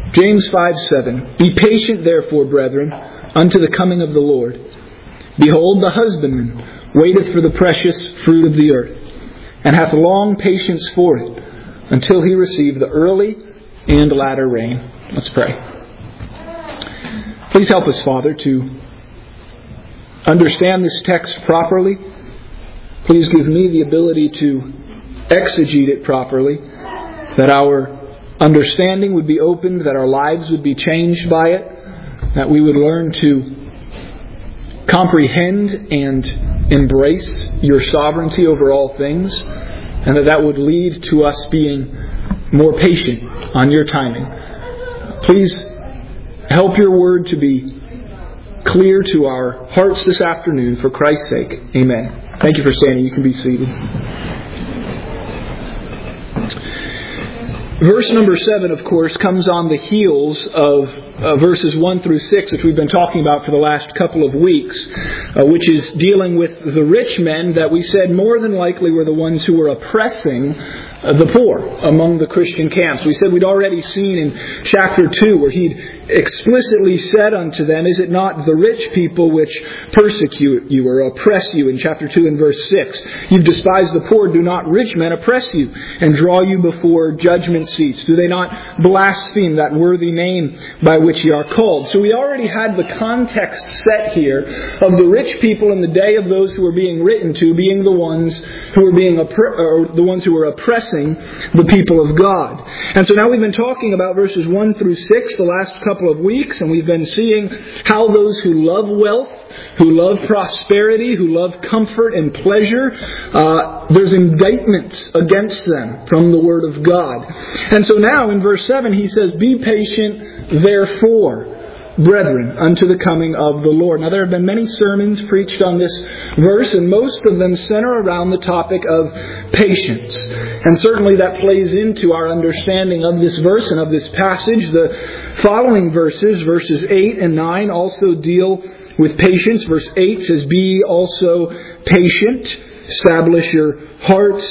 James 5:7. Be patient, therefore, brethren, unto the coming of the Lord. Behold, the husbandman waiteth for the precious fruit of the earth, and hath long patience for it, until he receive the early and latter rain. Let's pray. Please help us, Father, to understand this text properly. Please give me the ability to exegete it properly, that our understanding would be opened, that our lives would be changed by it, that we would learn to comprehend and embrace your sovereignty over all things, and that would lead to us being more patient on your timing. Please help your word to be clear to our hearts this afternoon, for Christ's sake. Amen. Thank you for standing. You can be seated. Verse number 7, of course, comes on the heels of verses 1 through 6, which we've been talking about for the last couple of weeks, which is dealing with the rich men that we said more than likely were the ones who were oppressing the poor among the Christian camps. We said we'd already seen in chapter 2 where he'd explicitly said unto them, is it not the rich people which persecute you or oppress you? In chapter 2 and verse 6, you've despised the poor. Do not rich men oppress you and draw you before judgment seats? Do they not blaspheme that worthy name by which you are called? So we already had the context set here of the rich people in the day of those who were being written to being the ones who were oppressing the people of God. And so now we've been talking about verses 1 through 6 the last couple of weeks, and we've been seeing how those who love wealth, who love prosperity, who love comfort and pleasure, there's indictments against them from the Word of God. And so now in verse 7 he says, be patient therefore, brethren, unto the coming of the Lord. Now there have been many sermons preached on this verse, and most of them center around the topic of patience. And certainly that plays into our understanding of this verse and of this passage. The following verses 8 and 9, also deal with patience. Verse 8 says, be also patient, establish your hearts.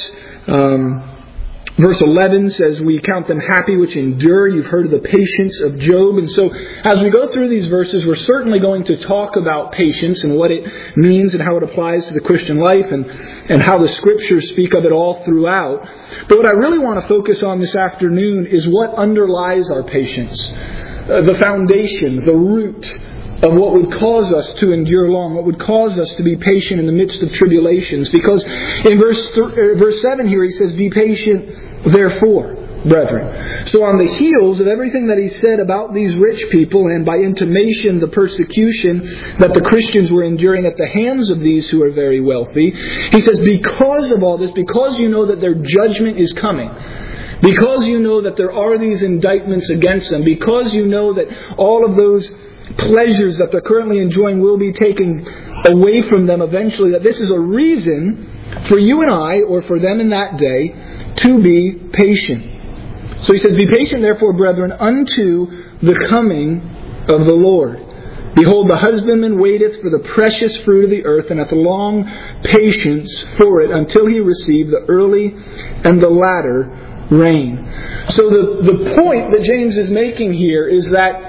Verse 11 says, we count them happy which endure. You've heard of the patience of Job. And so as we go through these verses, we're certainly going to talk about patience and what it means and how it applies to the Christian life and how the Scriptures speak of it all throughout. But what I really want to focus on this afternoon is what underlies our patience. The foundation, the root of what would cause us to endure long, what would cause us to be patient in the midst of tribulations. Because in verse 7 here he says, be patient therefore, brethren. So on the heels of everything that he said about these rich people, and by intimation the persecution that the Christians were enduring at the hands of these who are very wealthy, he says, because of all this, because you know that their judgment is coming, because you know that there are these indictments against them, because you know that all of those pleasures that they're currently enjoying will be taken away from them eventually, that this is a reason for you and I, or for them in that day, to be patient. So he says, be patient therefore, brethren, unto the coming of the Lord. Behold, the husbandman waiteth for the precious fruit of the earth, and hath long patience for it, until he receive the early and the latter rain. So the point that James is making here is that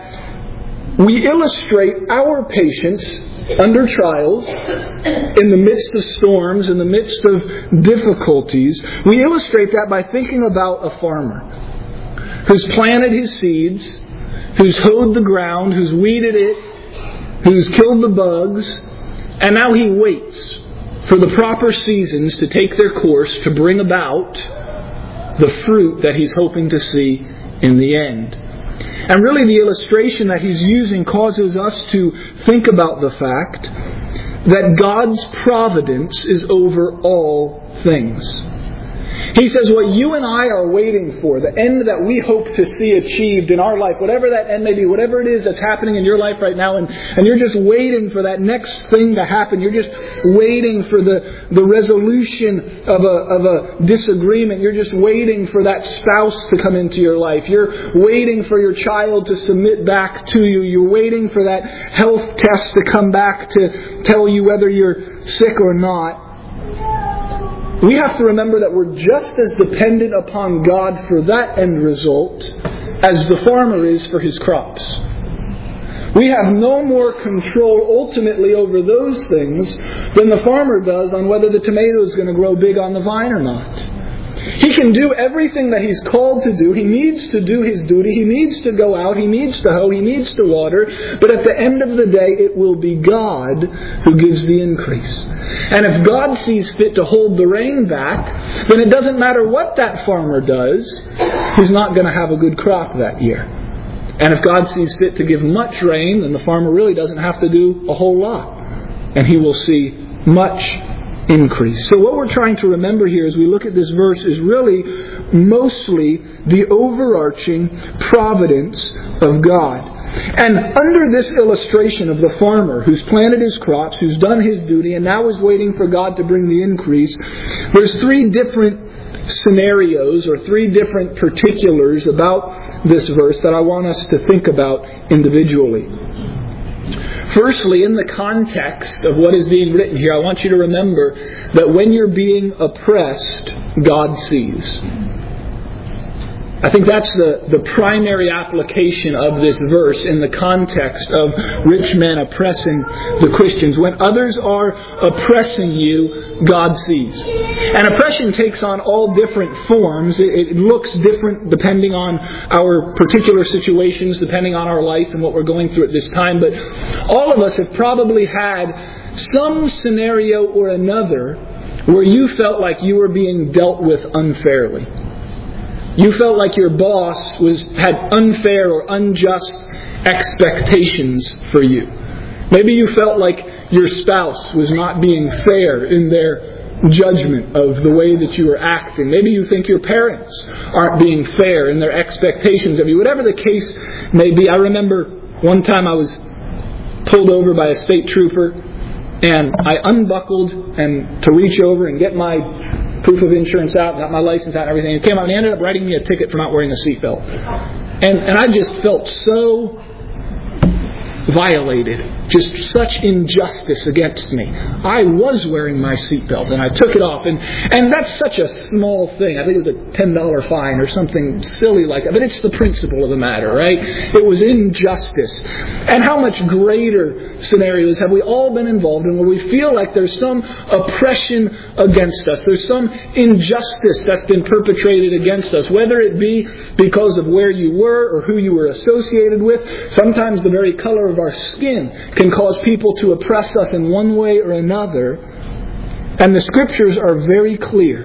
we illustrate our patience under trials, in the midst of storms, in the midst of difficulties. We illustrate that by thinking about a farmer who's planted his seeds, who's hoed the ground, who's weeded it, who's killed the bugs, and now he waits for the proper seasons to take their course to bring about the fruit that he's hoping to see in the end. And really the illustration that he's using causes us to think about the fact that God's providence is over all things. He says what you and I are waiting for, the end that we hope to see achieved in our life, whatever that end may be, whatever it is that's happening in your life right now, and you're just waiting for that next thing to happen. You're just waiting for the resolution of a disagreement. You're just waiting for that spouse to come into your life. You're waiting for your child to submit back to you. You're waiting for that health test to come back to tell you whether you're sick or not. We have to remember that we're just as dependent upon God for that end result as the farmer is for his crops. We have no more control ultimately over those things than the farmer does on whether the tomato is going to grow big on the vine or not. He can do everything that he's called to do. He needs to do his duty. He needs to go out. He needs to hoe. He needs to water. But at the end of the day, it will be God who gives the increase. And if God sees fit to hold the rain back, then it doesn't matter what that farmer does. He's not going to have a good crop that year. And if God sees fit to give much rain, then the farmer really doesn't have to do a whole lot. And he will see much increase. So what we're trying to remember here as we look at this verse is really mostly the overarching providence of God. And under this illustration of the farmer who's planted his crops, who's done his duty, and now is waiting for God to bring the increase, there's three different scenarios or three different particulars about this verse that I want us to think about individually. Firstly, in the context of what is being written here, I want you to remember that when you're being oppressed, God sees. I think that's the primary application of this verse in the context of rich men oppressing the Christians. When others are oppressing you, God sees. And oppression takes on all different forms. It looks different depending on our particular situations, depending on our life and what we're going through at this time. But all of us have probably had some scenario or another where you felt like you were being dealt with unfairly. You felt like your boss had unfair or unjust expectations for you. Maybe you felt like your spouse was not being fair in their judgment of the way that you were acting. Maybe you think your parents aren't being fair in their expectations of you. Whatever the case may be. I remember one time I was pulled over by a state trooper, and I unbuckled and to reach over and get my proof of insurance out, got my license out and everything. It came out and he ended up writing me a ticket for not wearing a seatbelt. And I just felt so violated. Just such injustice against me. I was wearing my seatbelt and I took it off. And that's such a small thing. I think it was a $10 fine or something silly like that. But it's the principle of the matter, right? It was injustice. And how much greater scenarios have we all been involved in where we feel like there's some oppression against us. There's some injustice that's been perpetrated against us. Whether it be because of where you were or who you were associated with. Sometimes the very color of our skin can cause people to oppress us in one way or another. And the Scriptures are very clear.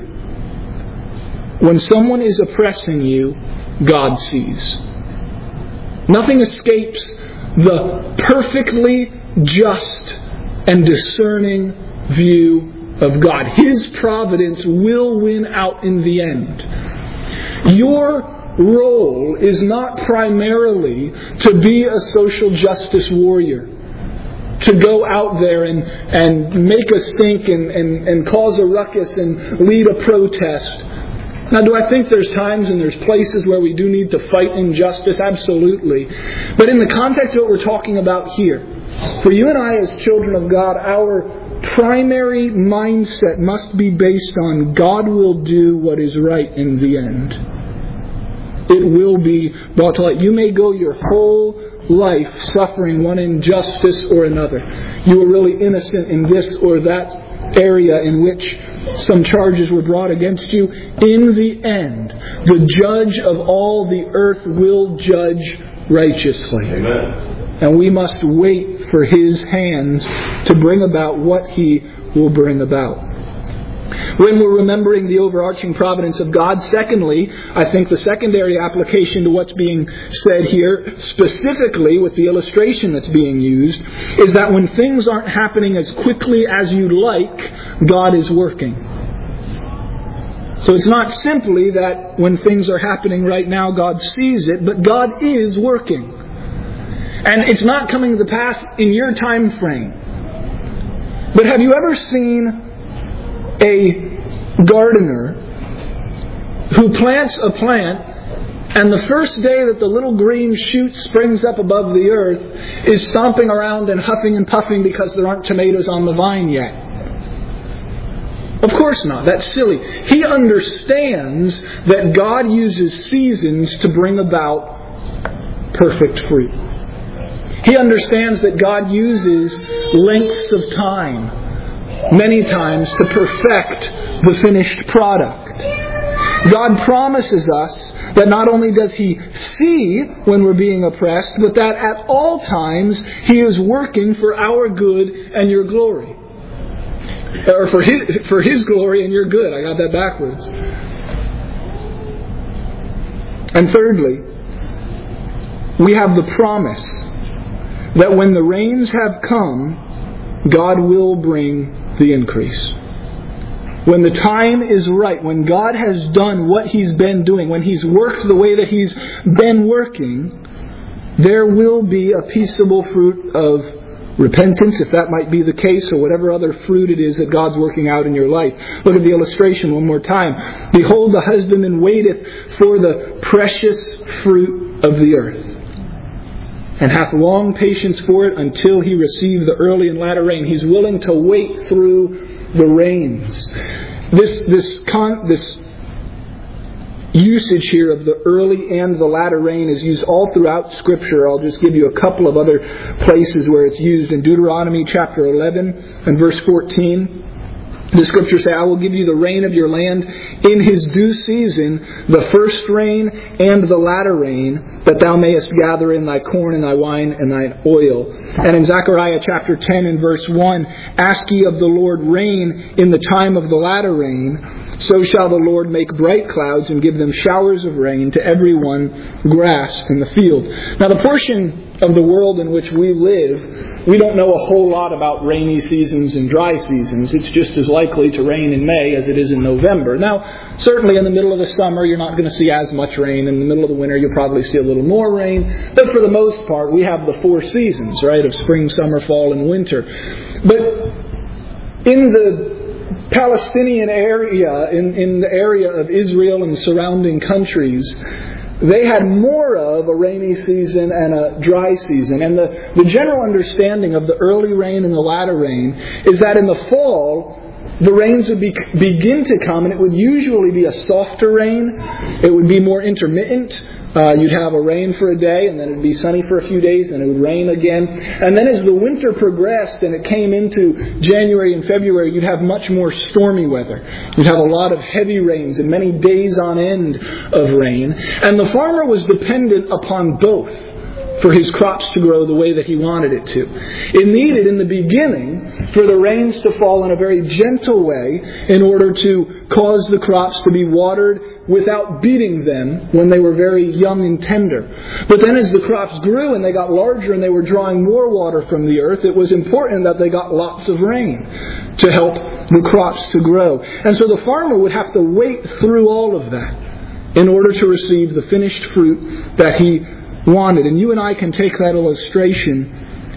When someone is oppressing you, God sees. Nothing escapes the perfectly just and discerning view of God. His providence will win out in the end. Your role is not primarily to be a social justice warrior, to go out there and make a stink and cause a ruckus and lead a protest. Now, do I think there's times and there's places where we do need to fight injustice? Absolutely. But in the context of what we're talking about here, for you and I as children of God, our primary mindset must be based on God will do what is right in the end. It will be brought to light. You may go your whole life suffering one injustice or another. You were really innocent in this or that area in which some charges were brought against you. In the end, the judge of all the earth will judge righteously. Amen. And we must wait for His hands to bring about what He will bring about. When we're remembering the overarching providence of God, secondly, I think the secondary application to what's being said here, specifically with the illustration that's being used, is that when things aren't happening as quickly as you'd like, God is working. So it's not simply that when things are happening right now, God sees it, but God is working. And it's not coming to pass in your time frame. But have you ever seen a gardener who plants a plant, and the first day that the little green shoot springs up above the earth is stomping around and huffing and puffing because there aren't tomatoes on the vine yet? Of course not. That's silly. He understands that God uses seasons to bring about perfect fruit. He understands that God uses lengths of time, many times, to perfect the finished product. God promises us that not only does He see when we're being oppressed, but that at all times He is working for our good and your glory. Or for His glory and your good. I got that backwards. And thirdly, we have the promise that when the rains have come, God will bring the increase. When the time is right, when God has done what He's been doing, when He's worked the way that He's been working, there will be a peaceable fruit of repentance, if that might be the case, or whatever other fruit it is that God's working out in your life. Look at the illustration one more time. Behold, the husbandman waiteth for the precious fruit of the earth, and hath long patience for it until he receive the early and latter rain. He's willing to wait through the rains. This usage here of the early and the latter rain is used all throughout Scripture. I'll just give you a couple of other places where it's used. In Deuteronomy chapter 11 and verse 14, the Scriptures say, I will give you the rain of your land in his due season, the first rain and the latter rain, that thou mayest gather in thy corn and thy wine and thine oil. And in Zechariah chapter 10 and verse 1, ask ye of the Lord rain in the time of the latter rain, so shall the Lord make bright clouds and give them showers of rain to every one grass in the field. Now the portion of the world in which we live, we don't know a whole lot about rainy seasons and dry seasons. It's just as likely to rain in May as it is in November. Now, certainly in the middle of the summer, you're not going to see as much rain. In the middle of the winter, you'll probably see a little more rain. But for the most part, we have the 4 seasons, right, of spring, summer, fall, and winter. But in the Palestinian area, in the area of Israel and surrounding countries, they had more of a rainy season and a dry season. And the general understanding of the early rain and the latter rain is that in the fall, the rains would begin to come, and it would usually be a softer rain. It would be more intermittent. You'd have a rain for a day, and then it would be sunny for a few days, and it would rain again. And then as the winter progressed and it came into January and February, you'd have much more stormy weather. You'd have a lot of heavy rains and many days on end of rain. And the farmer was dependent upon both for his crops to grow the way that he wanted it to. It needed, in the beginning, for the rains to fall in a very gentle way in order to cause the crops to be watered without beating them when they were very young and tender. But then as the crops grew and they got larger and they were drawing more water from the earth, it was important that they got lots of rain to help the crops to grow. And so the farmer would have to wait through all of that in order to receive the finished fruit that he wanted. And you and I can take that illustration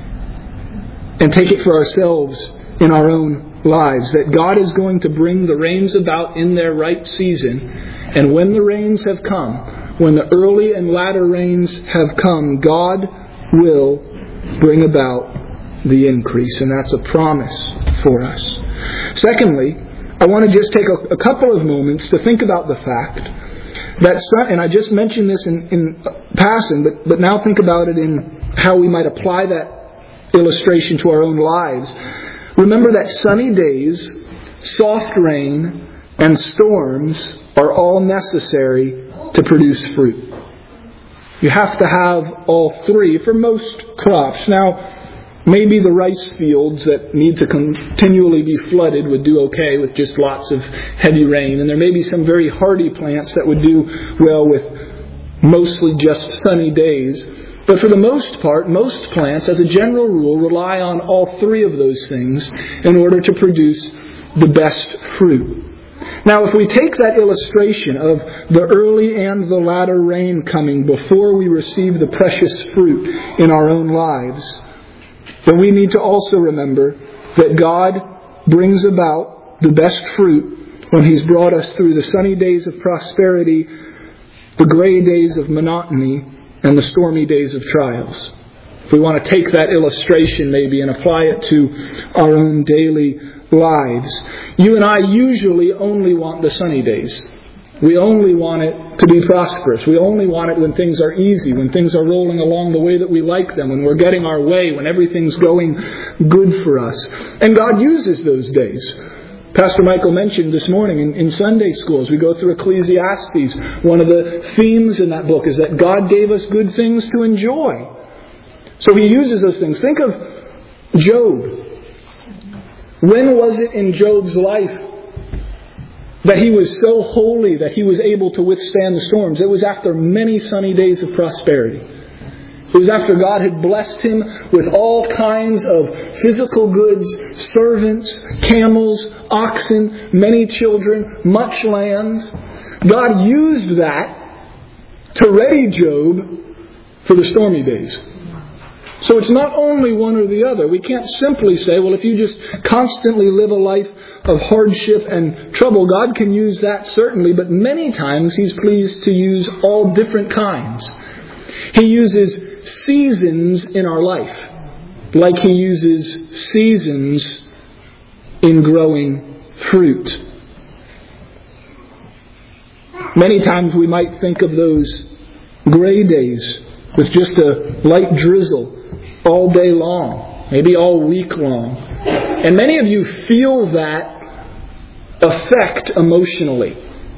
and take it for ourselves in our own lives, that God is going to bring the rains about in their right season. And when the rains have come, when the early and latter rains have come, God will bring about the increase. And that's a promise for us. Secondly, I want to just take a couple of moments to think about the fact that, and I just mentioned this in passing, but now think about it in how we might apply that illustration to our own lives. Remember that sunny days, soft rain, and storms are all necessary to produce fruit. You have to have all three for most crops. Now, maybe the rice fields that need to continually be flooded would do okay with just lots of heavy rain. And there may be some very hardy plants that would do well with mostly just sunny days. But for the most part, most plants, as a general rule, rely on all three of those things in order to produce the best fruit. Now, if we take that illustration of the early and the latter rain coming before we receive the precious fruit in our own lives, then we need to also remember that God brings about the best fruit when He's brought us through the sunny days of prosperity, the gray days of monotony, and the stormy days of trials. If we want to take that illustration maybe and apply it to our own daily lives, you and I usually only want the sunny days. We only want it to be prosperous. We only want it when things are easy, when things are rolling along the way that we like them, when we're getting our way, when everything's going good for us. And God uses those days. Pastor Michael mentioned this morning in Sunday school, as we go through Ecclesiastes, one of the themes in that book is that God gave us good things to enjoy. So He uses those things. Think of Job. When was it in Job's life that he was so holy that he was able to withstand the storms? It was after many sunny days of prosperity. It was after God had blessed him with all kinds of physical goods, servants, camels, oxen, many children, much land. God used that to ready Job for the stormy days. So it's not only one or the other. We can't simply say, well, if you just constantly live a life of hardship and trouble, God can use that certainly, but many times He's pleased to use all different kinds. He uses seasons in our life, like He uses seasons in growing fruit. Many times we might think of those gray days with just a light drizzle all day long, maybe all week long. And many of you feel that effect emotionally.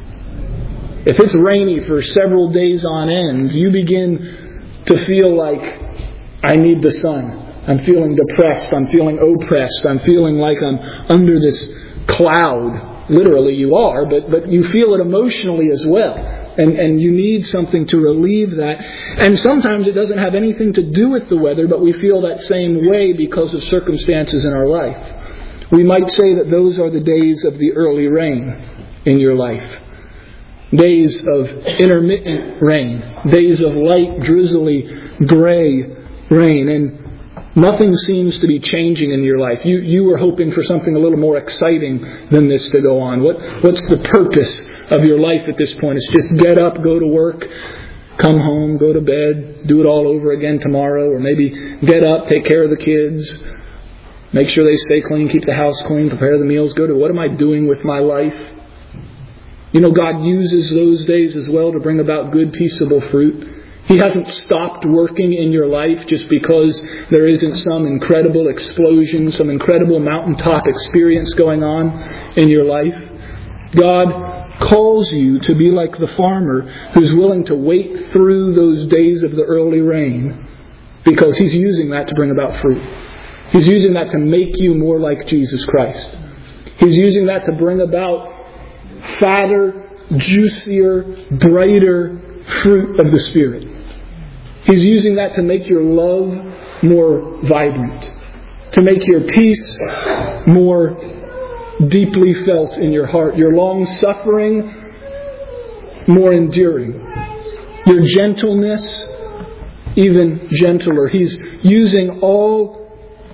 If it's rainy for several days on end, you begin to feel like, I need the sun. I'm feeling depressed. I'm feeling oppressed. I'm feeling like I'm under this cloud. Literally you are, but you feel it emotionally as well. And you need something to relieve that. And sometimes it doesn't have anything to do with the weather, but we feel that same way because of circumstances in our life. We might say that those are the days of the early rain in your life. Days of intermittent rain. Days of light, drizzly, gray rain. And nothing seems to be changing in your life. You were hoping for something a little more exciting than this to go on. What's the purpose of your life at this point? It's just get up, go to work, come home, go to bed, do it all over again tomorrow, or maybe get up, take care of the kids, make sure they stay clean, keep the house clean, prepare the meals, go to what am I doing with my life? You know, God uses those days as well to bring about good, peaceable fruit. He hasn't stopped working in your life just because there isn't some incredible explosion, some incredible mountaintop experience going on in your life. God calls you to be like the farmer who's willing to wait through those days of the early rain because He's using that to bring about fruit. He's using that to make you more like Jesus Christ. He's using that to bring about fatter, juicier, brighter fruit of the Spirit. He's using that to make your love more vibrant, to make your peace more deeply felt in your heart, your long suffering more enduring, your gentleness even gentler. He's using all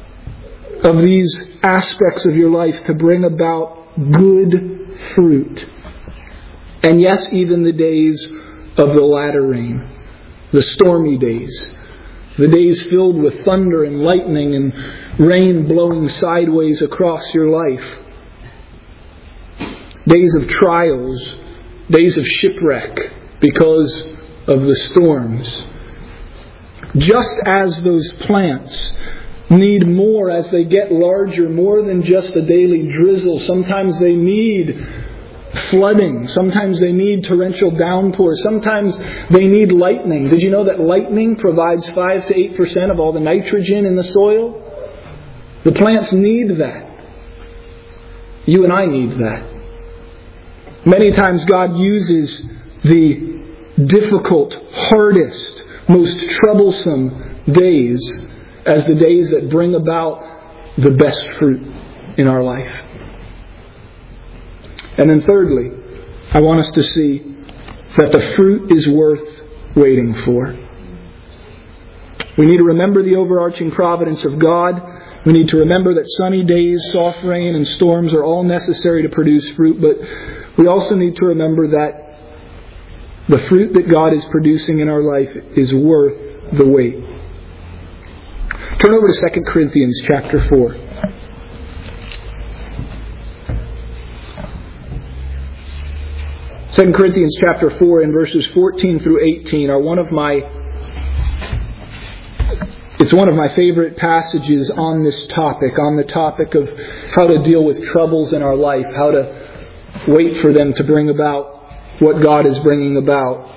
of these aspects of your life to bring about good fruit. And yes, even the days of the latter rain, the stormy days, the days filled with thunder and lightning and rain blowing sideways across your life, days of trials, days of shipwreck because of the storms. Just as those plants need more as they get larger, more than just a daily drizzle. Sometimes they need flooding. Sometimes they need torrential downpours. Sometimes they need lightning. Did you know that lightning provides 5 to 8% of all the nitrogen in the soil? The plants need that. You and I need that. Many times God uses the difficult, hardest, most troublesome days as the days that bring about the best fruit in our life. And then thirdly, I want us to see that the fruit is worth waiting for. We need to remember the overarching providence of God. We need to remember that sunny days, soft rain, and storms are all necessary to produce fruit. But we also need to remember that the fruit that God is producing in our life is worth the wait. Turn over to 2 Corinthians chapter 4. 2 Corinthians chapter 4 and verses 14 through 18 are one of my favorite passages on this topic, on the topic of how to deal with troubles in our life, how to wait for them to bring about what God is bringing about.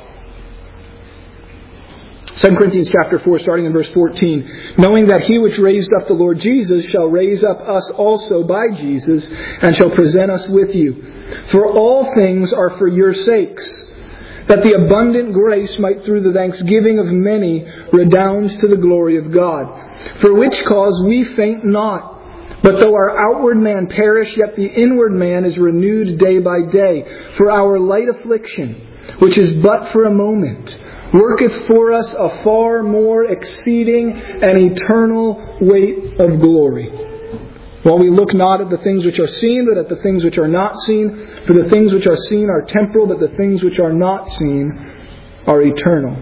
2 Corinthians chapter 4, starting in verse 14. Knowing that He which raised up the Lord Jesus shall raise up us also by Jesus, and shall present us with you. For all things are for your sakes, that the abundant grace might through the thanksgiving of many redound to the glory of God. For which cause we faint not. But though our outward man perish, yet the inward man is renewed day by day. For our light affliction, which is but for a moment, worketh for us a far more exceeding and eternal weight of glory. While we look not at the things which are seen, but at the things which are not seen. For the things which are seen are temporal, but the things which are not seen are eternal.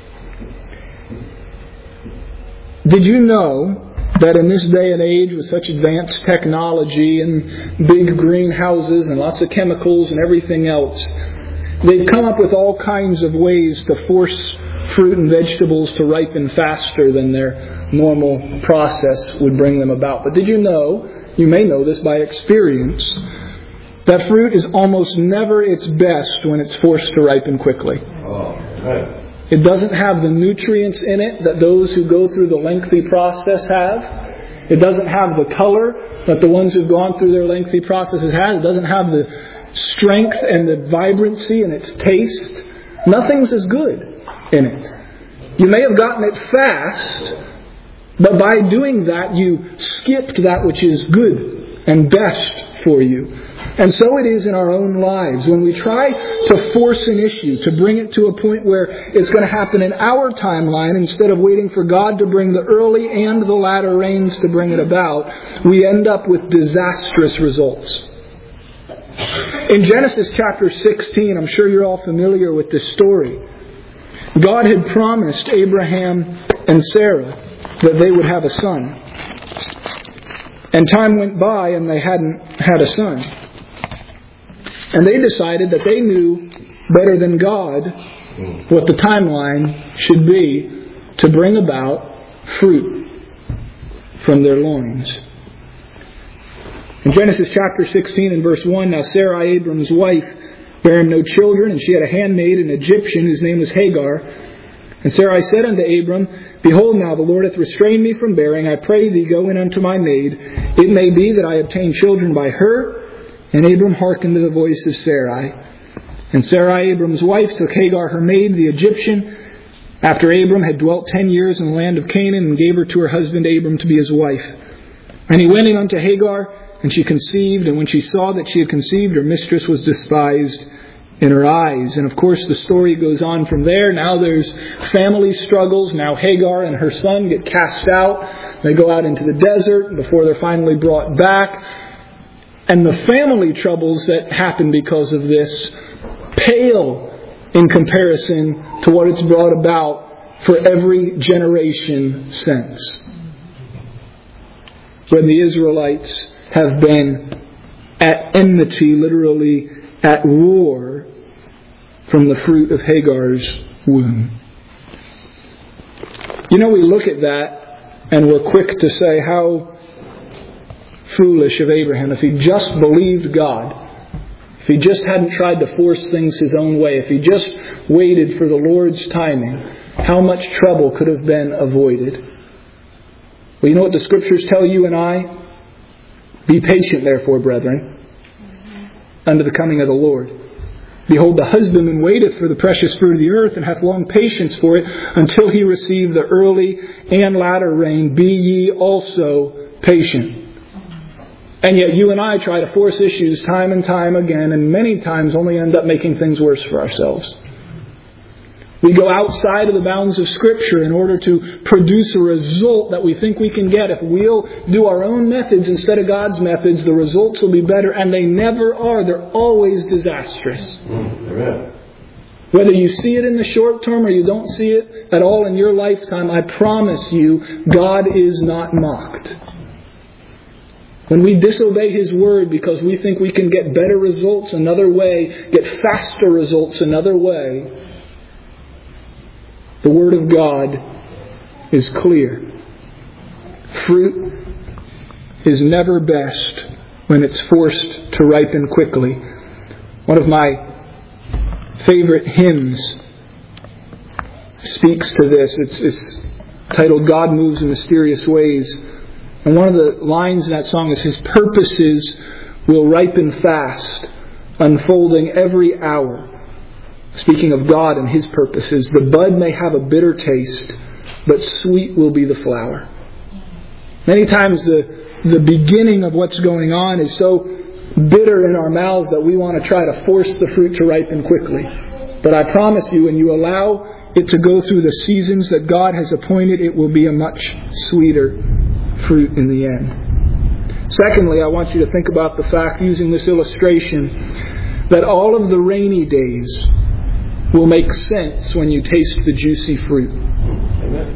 Did you know that in this day and age, with such advanced technology and big greenhouses and lots of chemicals and everything else, they've come up with all kinds of ways to force fruit and vegetables to ripen faster than their normal process would bring them about. But did you know, you may know this by experience, that fruit is almost never its best when it's forced to ripen quickly. It doesn't have the nutrients in it that those who go through the lengthy process have. It doesn't have the color that the ones who've gone through their lengthy processes have. It doesn't have the strength and the vibrancy in its taste. Nothing's as good in it. You may have gotten it fast, but by doing that you skipped that which is good and best for you. And so it is in our own lives. When we try to force an issue, to bring it to a point where it's going to happen in our timeline instead of waiting for God to bring the early and the latter rains to bring it about, we end up with disastrous results. In Genesis chapter 16, I'm sure you're all familiar with this story. God had promised Abraham and Sarah that they would have a son. And time went by and they hadn't had a son. And they decided that they knew better than God what the timeline should be to bring about fruit from their loins. In Genesis chapter 16 and verse 1, now Sarai, Abram's wife, bare him no children, and she had a handmaid, an Egyptian, whose name was Hagar. And Sarai said unto Abram, Behold, now the Lord hath restrained me from bearing. I pray thee, go in unto my maid. It may be that I obtain children by her. And Abram hearkened to the voice of Sarai. And Sarai, Abram's wife, took Hagar her maid, the Egyptian, after Abram had dwelt 10 years in the land of Canaan, and gave her to her husband Abram to be his wife. And he went in unto Hagar, and she conceived, and when she saw that she had conceived, her mistress was despised in her eyes. And of course the story goes on from there. Now there's family struggles. Now Hagar and her son get cast out. They go out into the desert before they're finally brought back. And the family troubles that happen because of this pale in comparison to what it's brought about for every generation since. When the Israelites have been at enmity, literally at war, from the fruit of Hagar's womb. You know, we look at that and we're quick to say how foolish of Abraham. If he just believed God, if he just hadn't tried to force things his own way, if he just waited for the Lord's timing, how much trouble could have been avoided. Well, you know what the Scriptures tell you and I? Be patient, therefore, brethren, unto the coming of the Lord. Behold, the husbandman waiteth for the precious fruit of the earth, and hath long patience for it, until he receive the early and latter rain. Be ye also patient. And yet you and I try to force issues time and time again, and many times only end up making things worse for ourselves. We go outside of the bounds of Scripture in order to produce a result that we think we can get. If we'll do our own methods instead of God's methods, the results will be better, and they never are. They're always disastrous. Amen. Whether you see it in the short term or you don't see it at all in your lifetime, I promise you, God is not mocked. when we disobey His Word because we think we can get better results another way, get faster results another way, the Word of God is clear. Fruit is never best when it's forced to ripen quickly. One of my favorite hymns speaks to this. It's titled "God Moves in Mysterious Ways." And one of the lines in that song is, His purposes will ripen fast, unfolding every hour. Speaking of God and His purposes, the bud may have a bitter taste, but sweet will be the flower. Many times the beginning of what's going on is so bitter in our mouths that we want to try to force the fruit to ripen quickly. But I promise you, when you allow it to go through the seasons that God has appointed, it will be a much sweeter fruit in the end. Secondly, I want you to think about the fact, using this illustration, that all of the rainy days will make sense when you taste the juicy fruit. Amen.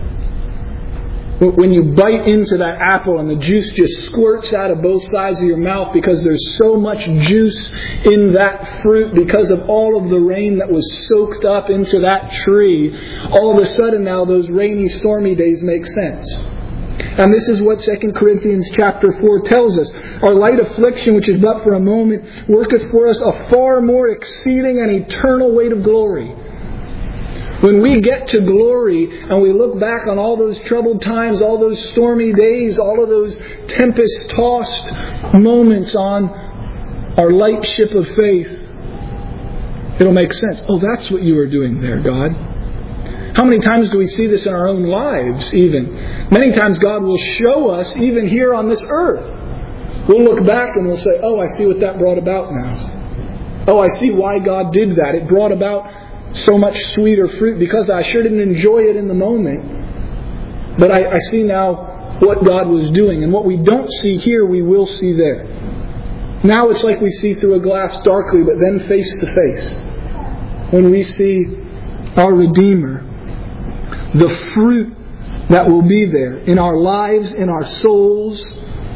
When you bite into that apple and the juice just squirts out of both sides of your mouth because there's so much juice in that fruit because of all of the rain that was soaked up into that tree, all of a sudden now those rainy, stormy days make sense. And this is what 2 Corinthians chapter 4 tells us. Our light affliction, which is but for a moment, worketh for us a far more exceeding and eternal weight of glory. When we get to glory and we look back on all those troubled times, all those stormy days, all of those tempest-tossed moments on our light ship of faith, it'll make sense. Oh, that's what you were doing there, God. How many times do we see this in our own lives even? Many times God will show us even here on this earth. We'll look back and we'll say, oh, I see what that brought about now. Oh, I see why God did that. It brought about so much sweeter fruit because I sure didn't enjoy it in the moment. But I see now what God was doing. And what we don't see here, we will see there. Now it's like we see through a glass darkly, but then face to face. When we see our Redeemer, the fruit that will be there in our lives, in our souls,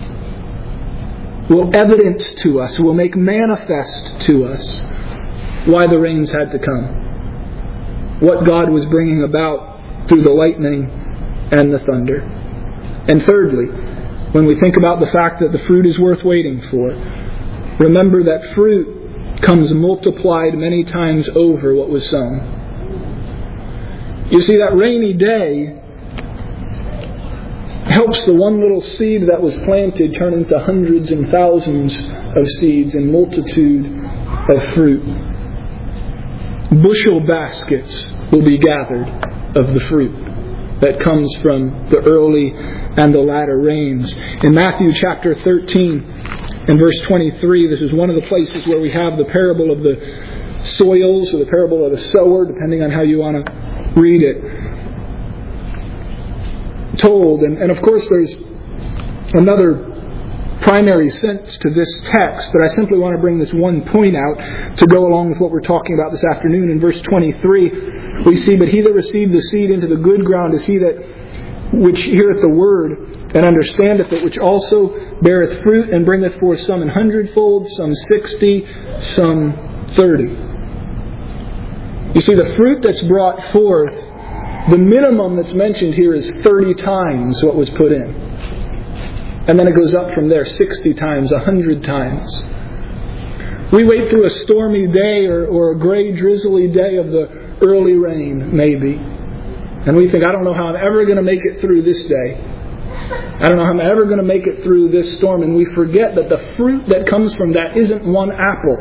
will evidence to us, will make manifest to us why the rains had to come. What God was bringing about through the lightning and the thunder. And thirdly, when we think about the fact that the fruit is worth waiting for, remember that fruit comes multiplied many times over what was sown. You see, that rainy day helps the one little seed that was planted turn into hundreds and thousands of seeds and multitude of fruit. Bushel baskets will be gathered of the fruit that comes from the early and the latter rains. In Matthew chapter 13 and verse 23, this is one of the places where we have the parable of the soils or the parable of the sower, depending on how you want to read it, told. And of course there's another primary sense to this text, but I simply want to bring this one point out to go along with what we're talking about this afternoon. In verse 23, we see, but he that received the seed into the good ground is he that which heareth the word and understandeth it, which also beareth fruit and bringeth forth some 100-fold, some 60, some 30. You see, the fruit that's brought forth, the minimum that's mentioned here is 30 times what was put in. And then it goes up from there 60 times, 100 times. We wait through a stormy day or a gray, drizzly day of the early rain, maybe. And we think, I don't know how I'm ever going to make it through this day. I don't know how I'm ever going to make it through this storm. And we forget that the fruit that comes from that isn't one apple.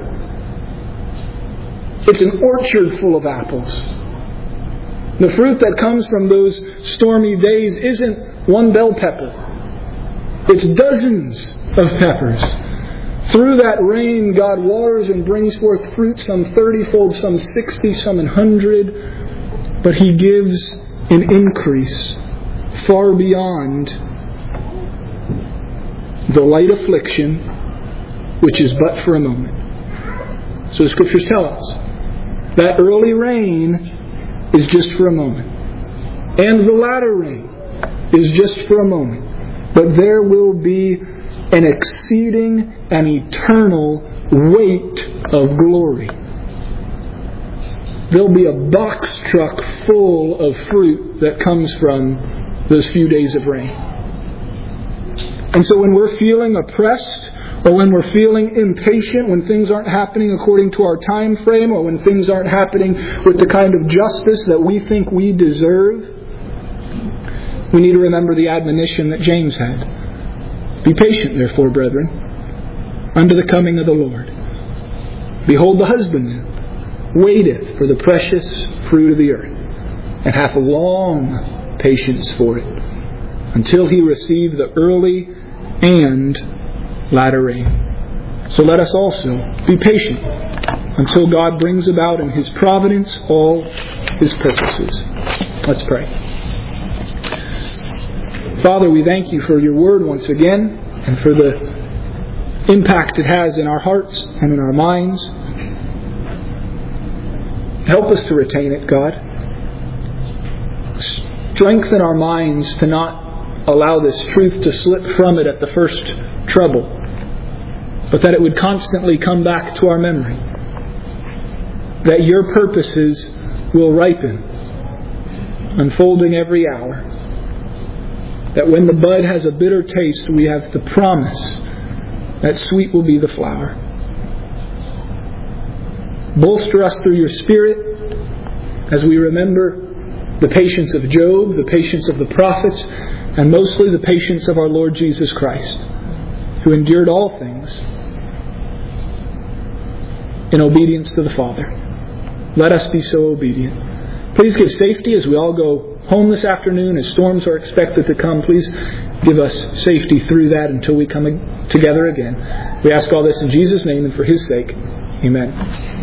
It's an orchard full of apples. The fruit that comes from those stormy days isn't one bell pepper. It's dozens of peppers. Through that rain, God waters and brings forth fruit, some 30-fold, some 60, some 100. But He gives an increase far beyond the light affliction, which is but for a moment. So the Scriptures tell us that early rain is just for a moment. And the latter rain is just for a moment. But there will be an exceeding and eternal weight of glory. There'll be a box truck full of fruit that comes from those few days of rain. And so when we're feeling oppressed, or when we're feeling impatient, when things aren't happening according to our time frame, or when things aren't happening with the kind of justice that we think we deserve, we need to remember the admonition that James had. Be patient, therefore, brethren, unto the coming of the Lord. Behold, the husbandman waiteth for the precious fruit of the earth, and hath long patience for it, until he receive the early and latter rain. So let us also be patient until God brings about in His providence all His purposes. Let's pray. Father, we thank You for Your Word once again, and for the impact it has in our hearts and in our minds. Help us to retain it, God. Strengthen our minds to not allow this truth to slip from it at the first trouble, but that it would constantly come back to our memory. That Your purposes will ripen, unfolding every hour. That when the bud has a bitter taste, we have the promise that sweet will be the flower. Bolster us through Your Spirit as we remember the patience of Job, the patience of the prophets, and mostly the patience of our Lord Jesus Christ, who endured all things in obedience to the Father. Let us be so obedient. Please give safety as we all go home this afternoon, as storms are expected to come. Please give us safety through that until we come together again. We ask all this in Jesus' name and for His sake. Amen.